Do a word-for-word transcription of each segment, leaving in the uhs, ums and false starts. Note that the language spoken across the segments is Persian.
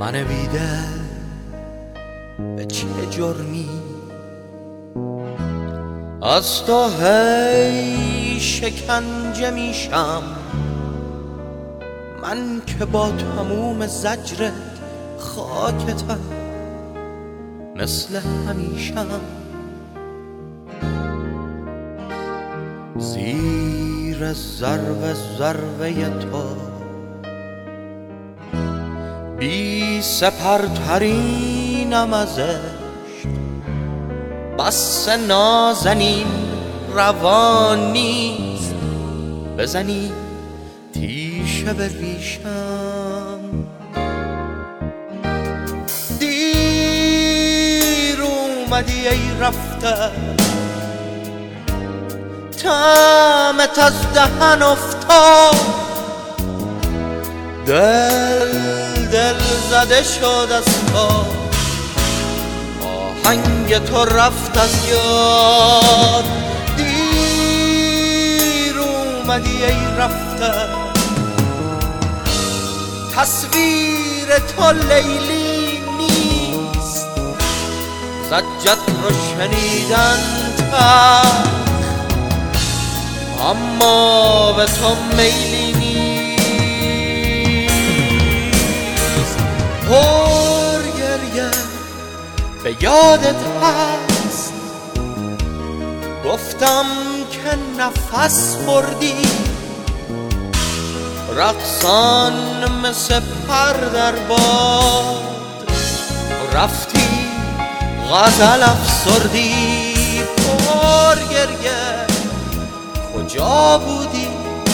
من بیدل به چه جرمی از تو هی شکنجه میشم، من که با تموم زجرت خاکتم مثل همیشم. زیر ضربه ضربه تو بی سپرترینم از عشق، بس نازنین روان نیست بزنی تیشه به ریشم. دیر اومدی ای رفته طعمت از دهن افتاد، دل دل زده شد از تو، آهنگ تو رفت از یاد. دیر اومدی ای رفته تصویر تو لیلی نیست، زجت رو شنیدن تلخ اما به تو میلی نیست. پر گریه به یادت هست گفتم که نفس بردی، رقصان مثل پر در باد رفتی غزل افسردی. پر گریه کجا بودی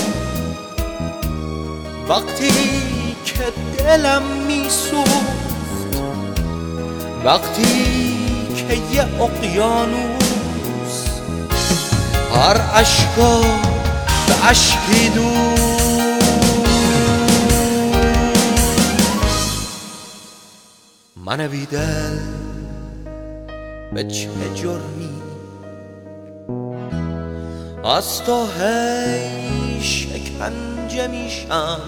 وقتی که دلم میسوخت، وقتی که یه اقیانوس هر اشکا به اشکی دود. من بیدل به چه جرمی از تو هی شکنجه میشم،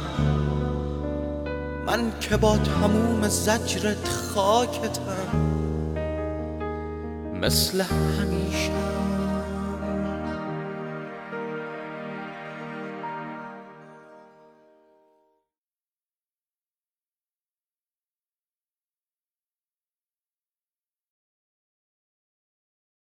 من که با تموم زجرت خاکتم مثل همیشه.